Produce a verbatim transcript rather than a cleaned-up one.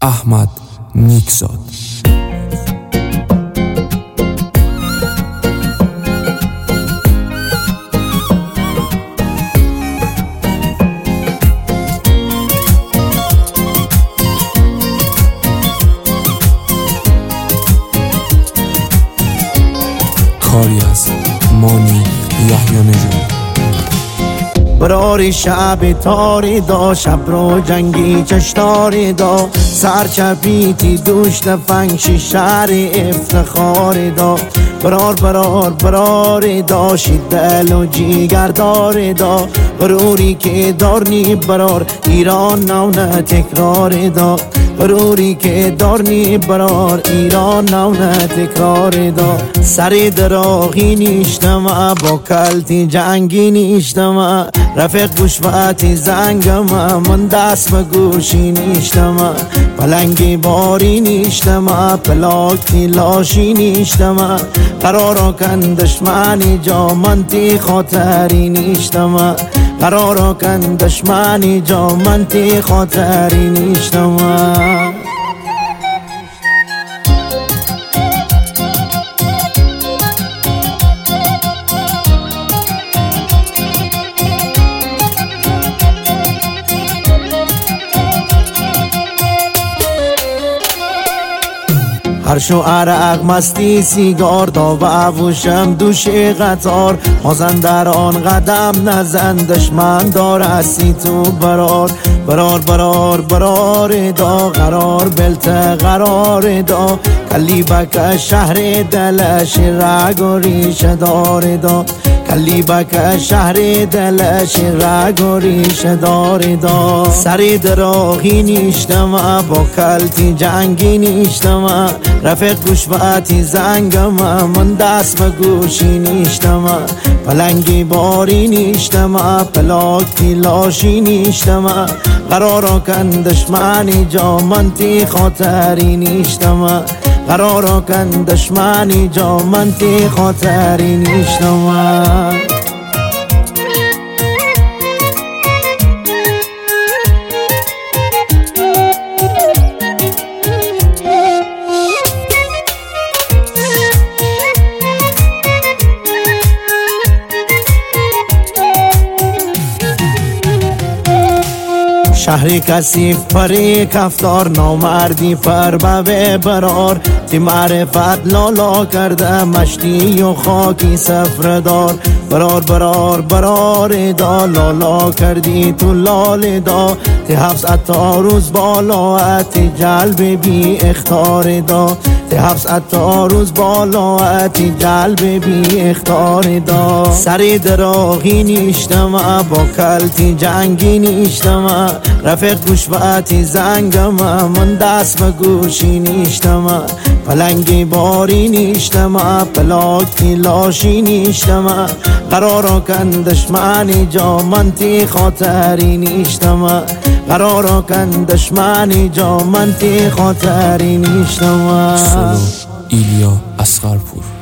احمد نیکزاد. کاری از مانی یحیی نژاد. براری شب تاری دا، شب رو جنگی چشتاری دا، سرچپیتی دوش دفنگشی شهر افتخاری دا. برار برار براری دا، شید دل و جیگر داری دا، غروری که دارنی برار ایران نونه تکراری دا. غروری که دارنی برار ایران نونه تکراری دا. سری دراغی نیشتم با کلتی جنگی نیشتم، رفیق گوشواتی زنگم من دست به گوشی نیشتم، پلنگی باری نیشتم پلاکی لاشی نیشتم، قرارا کن دشمنی جا منتی خاطری نیشتم، قرارا کن دشمنی جا منتی خاطری نیشتم. هرشو عرق مستی سیگار دا و عوشم دوش قطار، مازندران قدم نزن دشمن دار هستی تو برار. برار برار برار دا قرار بلت قرار دا، کلی بک شهر دلش رگ و ریش دار دا، کلی بک شهر دلش رگ و ریش دار دا. سری دراغی نیشتم با کلتی جنگی نیشتم، رفیق گوشواتی زنگم من دست به گوشی نیشتم، پلنگی باری نیشتم پلاکی لاشی نیشتم، قرارا کن دشمنی جا منتی خاطری نیشتم، قرارا کن دشمنی جا منتی خاطری نیشتم. شهری کثیف پری کفتار، نامردی پر به برار، تی معرفت لالا کرده مشتی و خاکی سفردار. برار برار برار دا لالا کردی تو لال دا، تی حفظ اتا روز بالا تی جلب بی اختار دا، تی حفظ اتا روز بالا تی جلب بی اختار دا. سری دراغی نیشتم با کلتی جنگی نیشتم، رفیق گوشواتی زنگم من دست به گوشی نیشتم، پلنگی باری نیشتم پلاکی لاشی نیشتم، قرارا کن دشمنی جا منتی خاطری نیشتم، قرارا کن دشمنی جا منتی خاطری نیشتم. سولو ایلیا اصغرپور.